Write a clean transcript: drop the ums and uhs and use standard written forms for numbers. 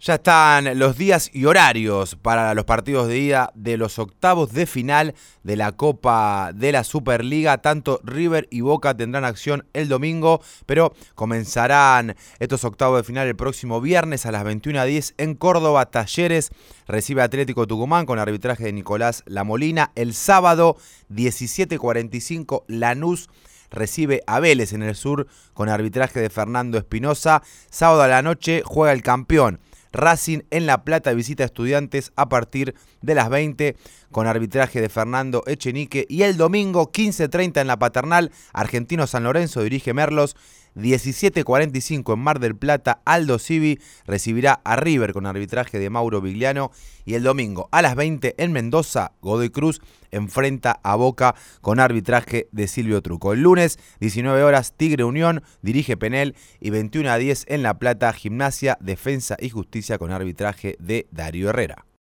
Ya están los días y horarios para los partidos de ida de los octavos de final de la Copa de la Superliga. Tanto River y Boca tendrán acción el domingo, pero comenzarán estos octavos de final el próximo viernes a las 21:10 en Córdoba. Talleres recibe a Atlético Tucumán con arbitraje de Nicolás Lamolina. El sábado 17:45 Lanús recibe a Vélez en el sur con arbitraje de Fernando Espinosa. Sábado a la noche juega el campeón Racing en La Plata, visita a Estudiantes a partir de las 20 con arbitraje de Fernando Echenique. Y el domingo 15:30 en La Paternal, Argentino San Lorenzo dirige Merlos. 17:45 en Mar del Plata, Aldo Civi recibirá a River con arbitraje de Mauro Vigliano. Y el domingo a las 20 en Mendoza, Godoy Cruz enfrenta a Boca con arbitraje de Silvio Truco. El lunes, 19 horas, Tigre Unión dirige Penel. Y 21:10 en La Plata, Gimnasia, Defensa y Justicia con arbitraje de Darío Herrera.